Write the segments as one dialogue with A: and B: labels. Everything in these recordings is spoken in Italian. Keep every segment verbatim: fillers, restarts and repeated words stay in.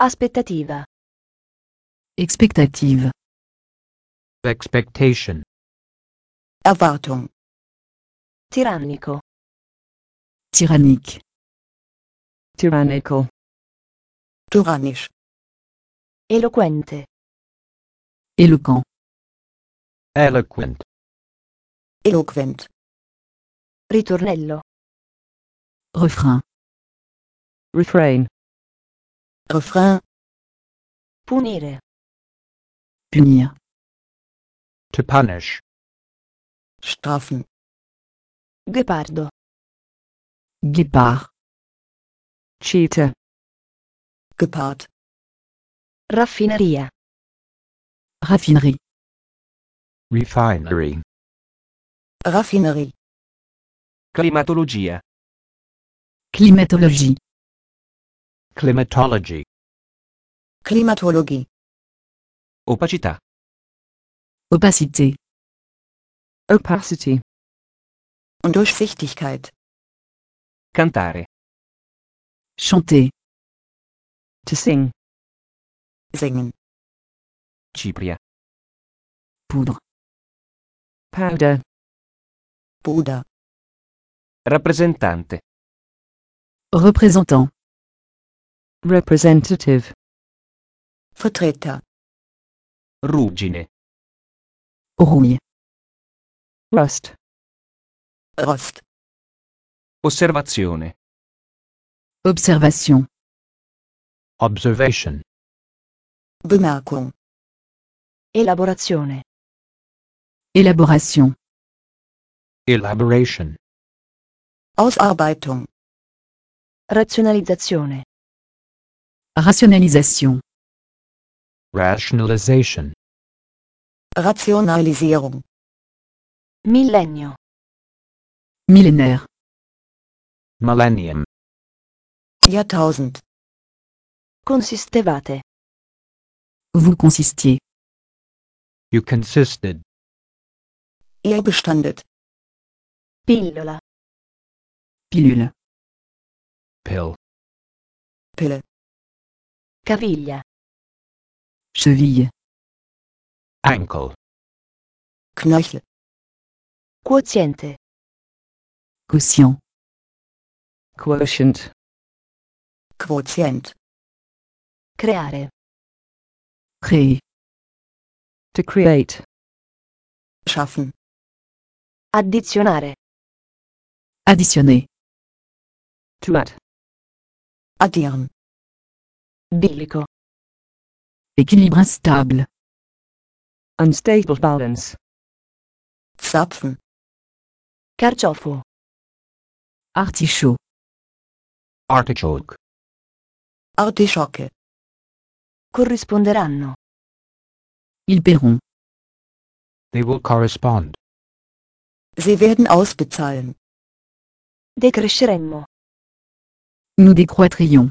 A: Aspettativa.
B: Expectative.
C: Expectation.
D: Erwartung.
A: Tirannico.
B: Tyrannique.
E: Tyrannical.
D: Tyrannisch.
A: Eloquente.
B: Éloquent.
C: Eloquent.
D: Eloquent.
A: Ritornello.
B: Refrain.
E: Refrain.
D: Refrain.
A: Punire.
B: Punir.
C: To punish.
D: Strafen.
A: Ghepardo.
B: Guépard.
E: Cheetah.
D: Gepard.
A: Raffineria.
B: Raffinerie.
C: Refinery.
D: Raffinerie.
F: Climatologia.
B: Climatologie.
C: Climatology.
D: Klimatologie.
F: Opacità.
B: Opacité.
E: Opacity.
D: Undurchsichtigkeit.
F: Cantare.
B: Chanter.
E: To sing.
D: Singen.
F: Cipria.
B: Poudre.
E: Powder.
D: Puder.
F: Rappresentante.
B: Représentant.
E: Representative.
D: Vertreter.
F: Ruggine.
B: Rouille.
E: Rust.
D: Rost.
F: Osservazione.
B: Observation.
C: Observation.
D: Bemerkung.
A: Elaborazione.
B: Élaboration.
C: Elaboration.
D: Ausarbeitung.
A: Razionalizzazione.
B: Rationalisation.
C: Rationalization.
D: Rationalisierung.
A: Millennio.
B: Millénaire.
C: Millennium.
D: Jahrtausend.
A: Consistevate.
B: Vous consistiez.
C: You consisted.
D: Ihr bestandet.
A: Pillola.
B: Pilule.
C: Pill.
D: Pille.
A: Caviglia.
B: Cheville.
C: Ankle.
D: Knöchel.
A: Quoziente.
B: Quotient.
E: Quotient.
D: Quotient.
A: Creare.
B: Créer.
E: To create.
D: Schaffen.
A: Addizionare.
B: Additionner.
E: To add.
D: Addieren.
A: Bilico.
B: Équilibre instable.
E: Unstable balance.
D: Zapfen.
A: Carciofo.
B: Artichaut.
C: Artichoke.
D: Artischocke.
A: Corrisponderanno.
B: Ils paieront.
C: They will correspond.
D: Sie werden ausbezahlen.
A: Decresceremmo.
B: Nous décroîtrions.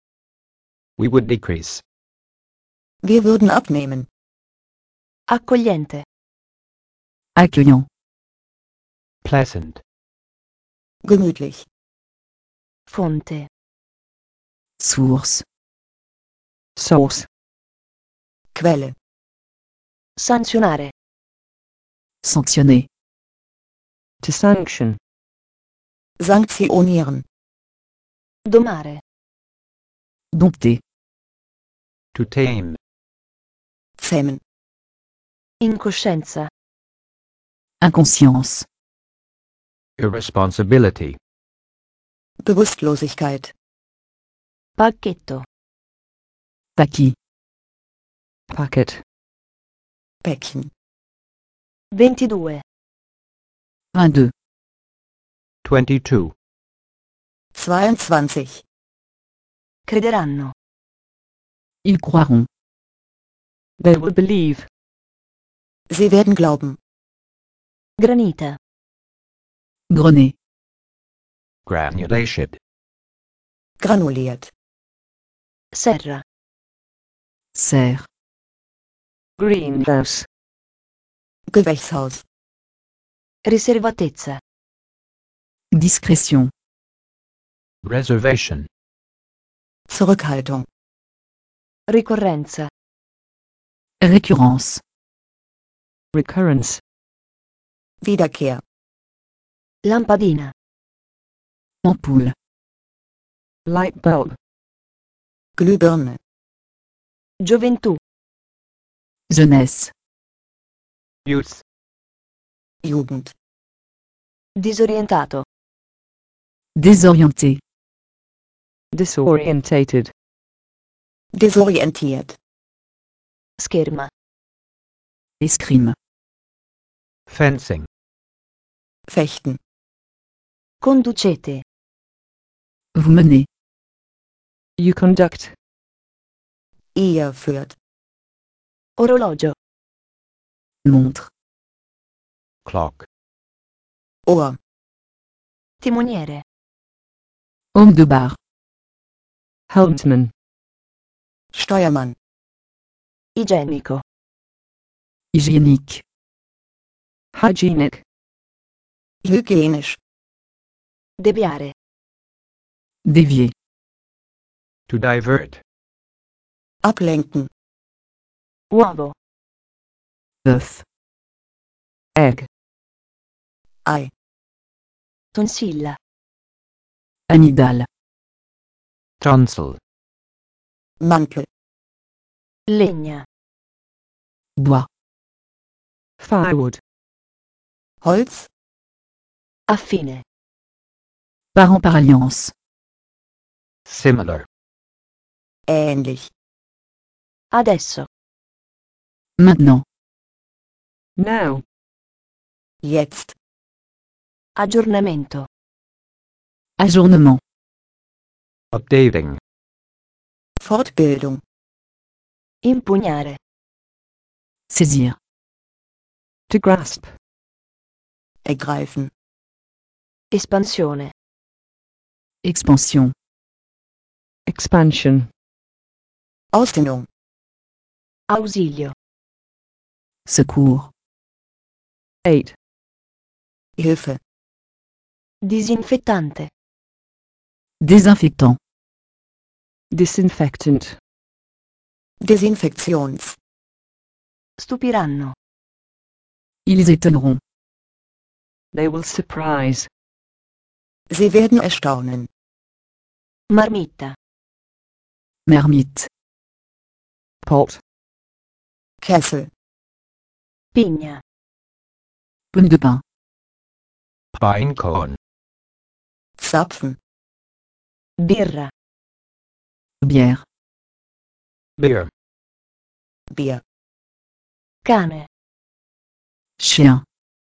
C: We would decrease.
D: Wir würden abnehmen.
A: Accogliente.
B: Accueillant.
C: Pleasant.
D: Gemütlich.
A: Fonte.
B: Source.
E: Source.
D: Quelle.
A: Sanzionare.
B: Sanctionner.
E: To sanction.
D: Sanktionieren.
A: Domare.
B: Dompter.
C: To tame.
D: Zähmen.
A: Incoscienza.
B: Inconscience.
C: Irresponsibility.
D: Bewusstlosigkeit.
A: Pacchetto.
B: Paquis.
E: Packet.
D: Päckchen.
A: ventidue.
B: vingt-deux.
C: Twenty-two.
D: zweiundzwanzig.
A: Crederanno.
B: Ils croiront.
E: They will believe.
D: Sie werden glauben.
A: Granita.
B: Grenet.
C: Granulation.
D: Granuliert.
A: Serra.
B: Serre.
E: Greenhouse.
D: Gewächshaus.
A: Riservatezza.
B: Discrétion.
C: Reservation.
D: Zurückhaltung.
A: Ricorrenza.
B: Récurrence.
E: Recurrence.
D: Wiederkehr,
A: Lampadina.
B: Ampoule.
E: Light bulb.
D: Glühbirne,
A: Gioventù.
B: Jeunesse.
C: Youth.
D: Jugend,
A: Disorientato.
B: Désorienté.
E: Disorientated.
D: desorientiert,
A: Scherma.
B: Escrime.
C: Fencing.
D: fechten,
A: Conducete.
B: Vous menez.
E: You conduct.
D: ihr führt,
A: Orologio.
B: Montre.
C: Clock.
D: Ohr,
A: Timoniere.
B: Homme de bar.
E: Helmsman.
D: Steuermann,
A: Igienico.
B: Hygiénique.
E: Hygienic.
D: hygienisch,
A: Deviare.
B: Dévier.
C: To divert.
D: ablenken,
A: Uovo.
B: Bœuf.
E: Egg.
D: Ei,
A: Tonsilla.
B: Amygdale.
C: Tonsil.
D: Mantel,
A: Legna.
B: Bois.
E: Firewood.
D: Holz,
A: Affine.
B: Parent par alliance.
C: Similar.
D: ähnlich,
A: Adesso.
B: Maintenant.
E: Now.
D: jetzt,
A: Aggiornamento.
B: Ajournement.
C: Updating.
D: Fortbildung,
A: Impugnare.
B: Saisir.
E: To grasp.
D: ergreifen,
A: Espansione.
B: Expansion.
E: Expansion.
D: Ausdehnung,
A: Ausilio.
B: Secours.
E: Eight.
D: Hilfe,
A: Disinfettante.
B: Désinfectant.
E: Disinfectant.
D: Desinfektions,
A: Stupiranno.
B: Ils étonneront.
E: They will surprise.
D: sie werden erstaunen,
A: Marmitta.
B: Marmite.
E: Pot.
D: Kessel,
A: Pigna.
B: Pomme de pin.
C: Pine cone.
D: Zapfen,
A: Birra.
B: Bière.
C: Beer.
D: Bier,
A: Cane.
B: Chien.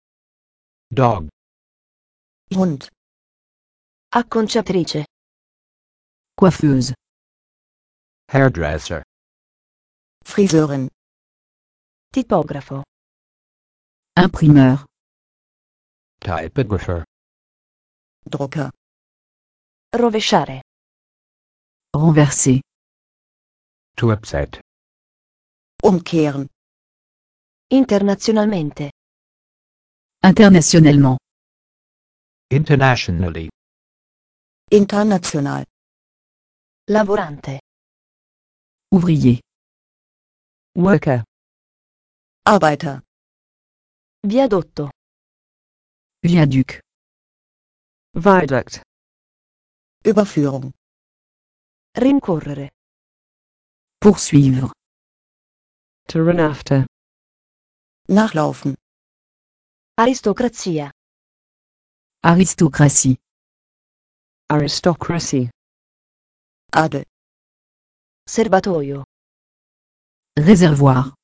C: Dog.
D: Hund,
A: Acconciatrice.
B: Coiffeuse.
C: Hairdresser.
D: Friseurin,
A: Tipografo.
B: Imprimeur.
C: Typographer.
D: Drucker,
A: Rovesciare.
B: Renverser.
C: To upset.
D: umkehren,
A: Internazionalmente.
B: Internationalement.
C: Internationally.
D: international,
A: Lavorante.
B: Ouvrier.
E: Worker.
D: Arbeiter,
A: Viadotto.
B: Viaduc.
E: Viaduct.
D: Überführung,
A: Rincorrere.
B: Poursuivre.
E: To run after.
D: nachlaufen,
A: Aristocrazia.
B: Aristocratie.
E: Aristocracy.
D: Adel,
A: Serbatoio.
B: Réservoir.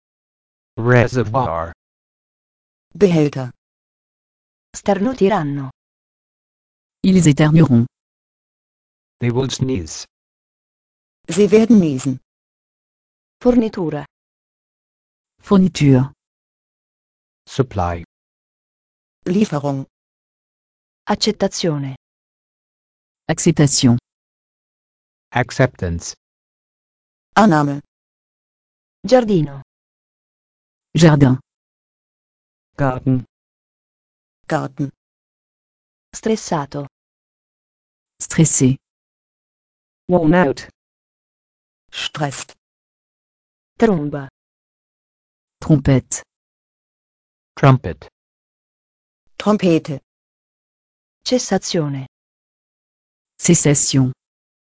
C: Reservoir.
D: Behälter,
A: Starnutiranno.
B: Ils éternueront.
C: They will sneeze.
D: sie werden niesen,
A: Fornitura.
B: Fourniture.
C: Supply.
D: Lieferung,
A: Accettazione.
B: Acceptation.
C: Acceptance.
D: Annahme,
A: Giardino.
B: Jardin.
E: Garden.
D: Garten,
A: Stressato.
B: Stressé.
E: Worn out.
D: stresst,
A: Tromba.
B: Trompette.
C: Trumpet.
D: Trompete,
A: Cessazione.
B: Cessation.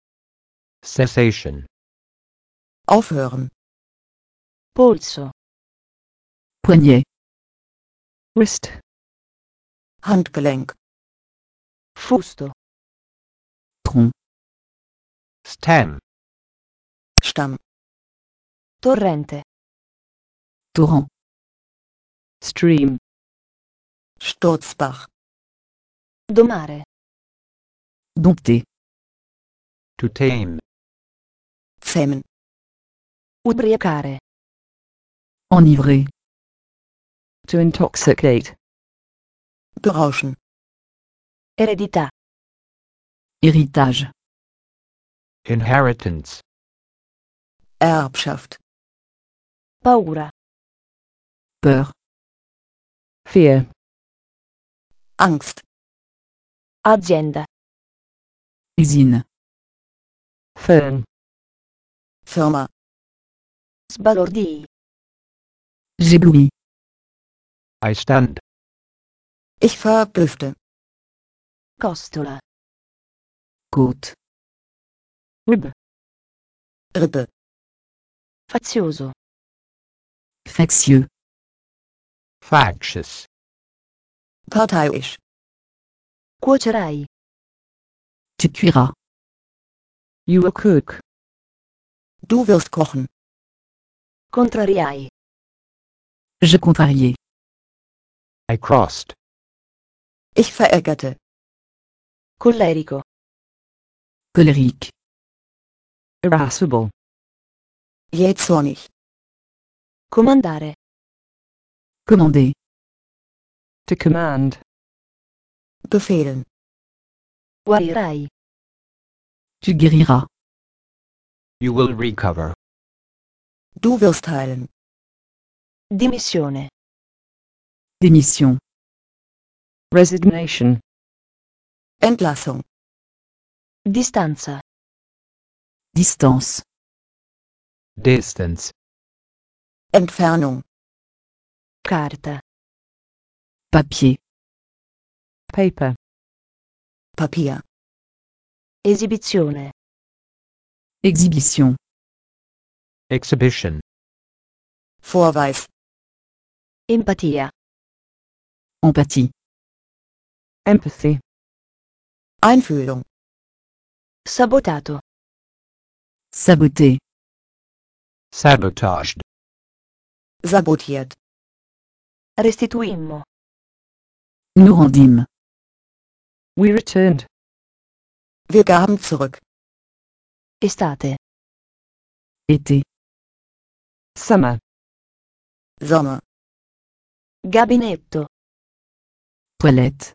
C: Cessation.
D: aufhören,
A: Polso.
B: Poignet.
E: Wrist.
D: Handgelenk,
A: Fusto.
B: Tronc.
C: Stem.
D: Stamm,
A: Torrente.
B: Torrent.
E: Stream.
D: Sturzbach,
A: Domare.
B: Dompter.
C: To tame.
D: zähmen,
A: Ubriacare.
B: Enivrer.
E: To intoxicate.
D: berauschen,
A: Eredità.
B: Héritage.
C: Inheritance.
D: Erbschaft,
A: Paura.
B: Peur.
E: Fear.
D: Angst,
A: Azienda.
B: Usine.
E: Fern.
D: Firma,
A: Sbalordii.
B: J'éblouis.
C: I stand.
D: ich verblüffte,
A: Costola.
B: Côte.
E: Rib.
D: Rippe,
A: Fazioso.
B: Factieux.
C: Factious.
D: parteiisch,
A: Cuocerai.
B: Tu cuiras.
E: You will cook.
D: du wirst kochen,
A: Contrariai.
B: Je contrariai.
C: I crossed.
D: ich verärgerte,
A: Collerico.
B: Colérique.
E: Irascible.
D: jähzornig,
A: Comandare.
B: Commander.
E: To command.
D: befehlen,
A: Guarirai.
B: Tu guériras.
C: You will recover.
D: du wirst heilen,
A: Dimissione.
B: Démission.
E: Resignation.
D: Entlassung,
A: Distanza.
B: Distance.
C: Distance.
D: Entfernung,
A: Carta.
B: Papier.
E: Paper.
D: Papier,
A: Esibizione.
B: Exhibition.
C: Exhibition.
D: Vorweis,
A: Empatia.
B: Empathie.
E: Empathy.
D: Einfühlung,
A: Sabotato.
B: Saboter.
C: Sabotaged.
D: sabotiert,
A: Restituimmo.
B: Nous rendîmes.
E: We returned.
D: wir gaben zurück,
A: Estate.
B: Été.
E: Summer.
D: Sommer,
A: Gabinetto.
B: Toilette.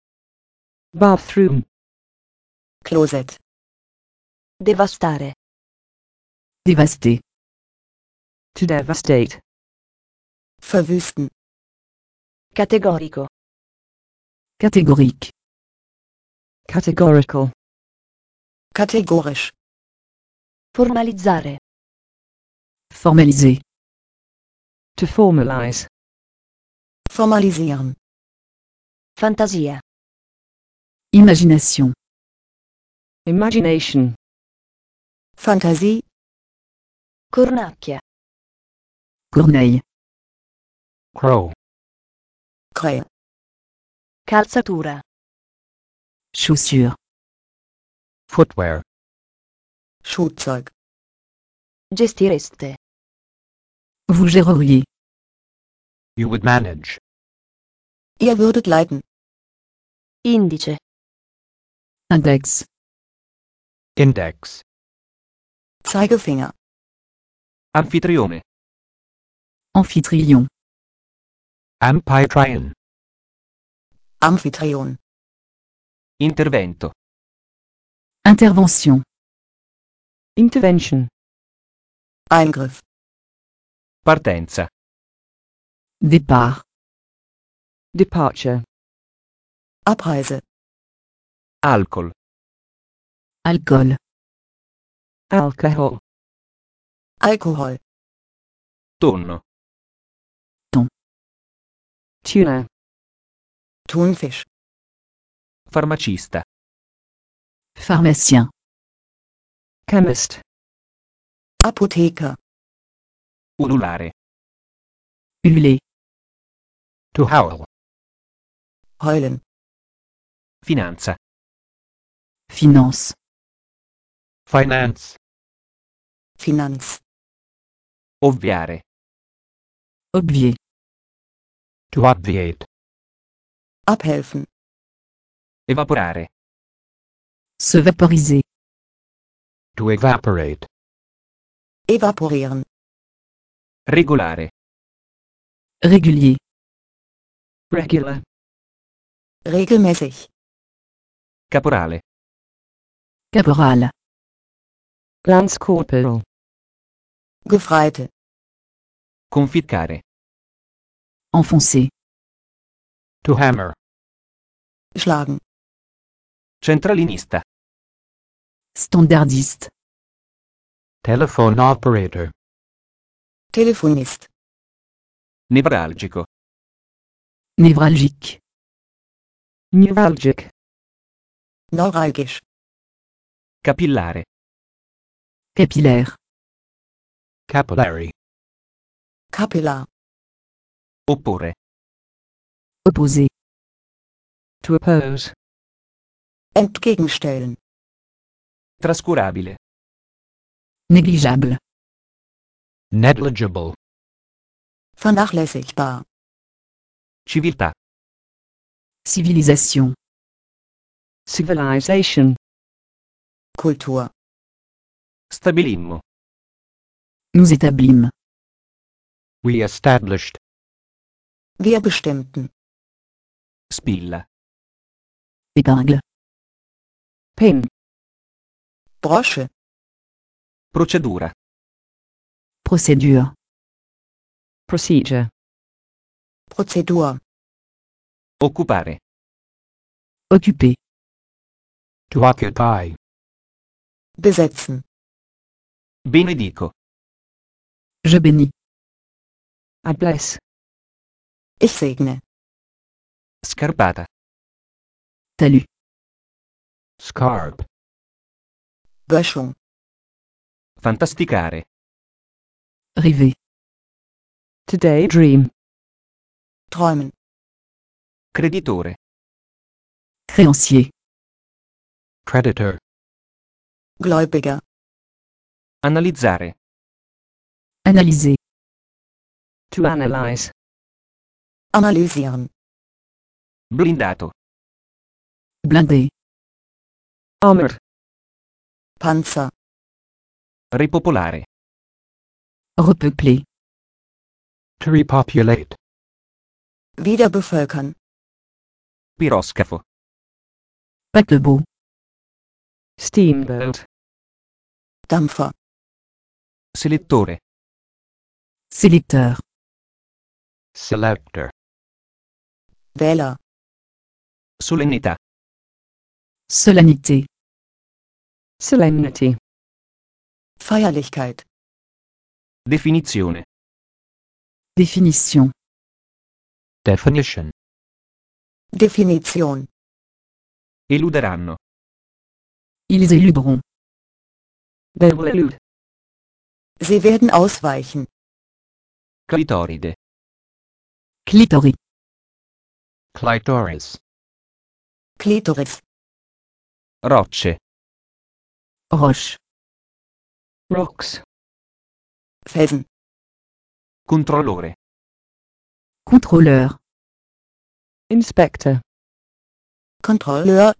E: Bathroom.
D: Closet,
A: Devastare.
B: Dévaster.
E: To devastate.
D: verwüsten,
A: Categorico.
B: Catégorique.
E: Categorical.
D: kategorisch,
A: Formalizzare.
B: Formaliser.
E: To formalize.
D: formalisieren,
A: Fantasia.
B: Imagination.
E: Imagination.
D: Fantasie,
A: Cornacchia.
B: Corneille.
C: Crow.
D: Krähe,
A: Calzatura.
B: Chaussure.
C: Footwear.
D: Schuhzeug,
A: Gestireste.
B: Vous géreriez.
C: You would manage.
D: ihr würdet leiten,
A: Indice.
B: Index.
C: Index.
D: Zeigefinger,
F: Anfitrione.
B: Amphitryon.
C: Amphitryon.
D: Amphitryon,
F: Intervento.
B: Intervention.
E: Intervention.
D: Eingriff,
F: Partenza.
B: Départ.
E: Departure.
D: Abreise,
F: Alcol.
B: Alcool.
E: Alcohol.
D: Alkohol.
F: Tonno.
E: Tuna.
D: Thunfisch.
F: Farmacista.
B: Pharmacien.
E: Chemist.
D: Apotheker.
F: Ululare.
B: Ululer.
C: To howl.
D: Heulen.
F: Finanza.
B: Finance.
C: Finance.
D: Finanz.
F: Ovviare.
B: Obvier.
C: To obviate.
D: Abhelfen.
F: Evaporare.
B: Se vaporiser.
C: To evaporate.
D: Evaporieren.
F: Regolare.
B: Régulier.
E: Regular.
D: Regelmäßig.
F: Caporale.
B: Caporal.
E: Lance corporal.
D: Gefreite.
F: Conficcare.
B: Enfoncer.
C: To hammer.
D: Schlagen.
F: Centralinista.
B: Standardiste.
C: Telephone operator.
D: Telefonist.
F: Nevralgico.
B: Névralgique.
E: Neuralgic.
D: Neuralgisch.
F: Capillare.
B: Capillaire.
C: Capillary.
D: Kapillar.
F: Opporre.
B: Opposé.
E: To oppose.
D: Entgegenstellen.
F: Trascurabile.
B: Négligeable.
C: Negligible.
D: Vernachlässigbar.
F: Civiltà.
B: Civilisation.
E: Civilization.
D: Kultur.
F: Stabilimmo.
B: Nous établîmes.
C: We established.
D: Wir bestimmten.
F: Spilla.
B: Épingle.
E: Pin.
D: Brosche.
F: Procedura.
B: Procédure.
E: Procedure.
D: Prozedur.
F: Occupare.
B: Occuper.
C: To occupy.
D: Besetzen.
F: Benedico.
B: Je bénis.
E: I bless.
D: Ich segne.
F: Scarpata.
B: Talus.
C: Scarp.
D: Böschung.
F: Fantasticare.
B: Rêver.
E: To daydream.
D: Träumen.
F: Creditore.
B: Créancier.
C: Creditor.
D: Gläubiger.
F: Analizzare.
B: Analyser.
E: To analyze.
D: Analysieren.
F: Blindato.
B: Blindé.
E: Armored.
D: Panzer.
F: Ripopolare.
B: Repeupler.
C: To repopulate.
D: Wieder bevölkern.
F: Piroscafo.
B: Paquebot.
E: Steamboat.
D: Dampfer.
F: Selettore.
B: Sélecteur.
C: Selector.
D: Wähler.
F: Solennità.
B: Solennité.
E: Solemnity.
D: Feierlichkeit.
F: Definizione.
B: Définition.
C: Definition.
D: Definition.
F: Eluderanno.
B: Ils éluderont.
E: They will elude.
D: Sie werden ausweichen.
F: Clitoride.
B: Clitoris.
C: Clitoris.
D: Klitoris.
F: Rocce.
B: Roche.
E: Rocks.
D: Felsen.
F: Controllore.
B: Contrôleur.
E: Inspector.
D: Kontrolleur.